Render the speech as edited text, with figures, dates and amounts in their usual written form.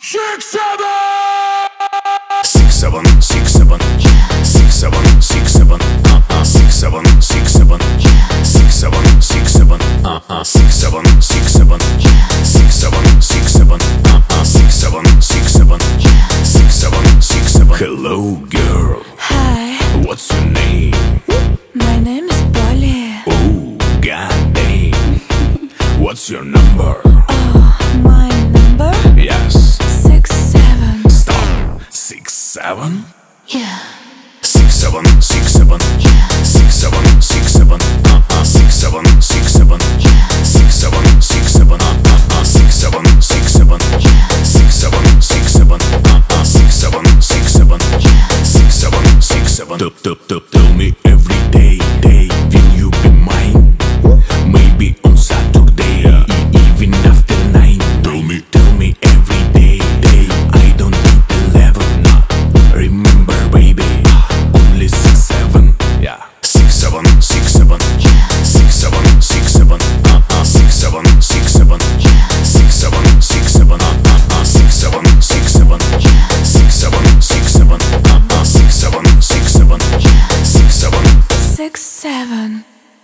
Six, seven. 6 7 6 7 6 7 6 7 6 7 6 7 6 7 6 7 6 7 6 7 6 7 6 7 6 7 6 7 6 7 6 7. Hello girl, Hi, what's your name? my name is Polly. Oh goddamn, what's your number? Oh, my number? Yes, 67. stop. 6 7 Yeah. 6 7 6 7 Yeah. 6 7 6 7 6 7 6 7 6 7 6 7 6 7 6 7 6 7 6 7 6 7 6 7 6 7 6 7. Tell me every day, will you be mine? Maybe on Saturday, even after 9. Tell me every day, I don't need 11. Remember baby, only 6 7. Yeah, 6 7 6 7 6 7 6 7 6 7 6 7 6 7 6 7 6 7 6 7 6 7 6 7 6 7 6 7 6 7. 6 7.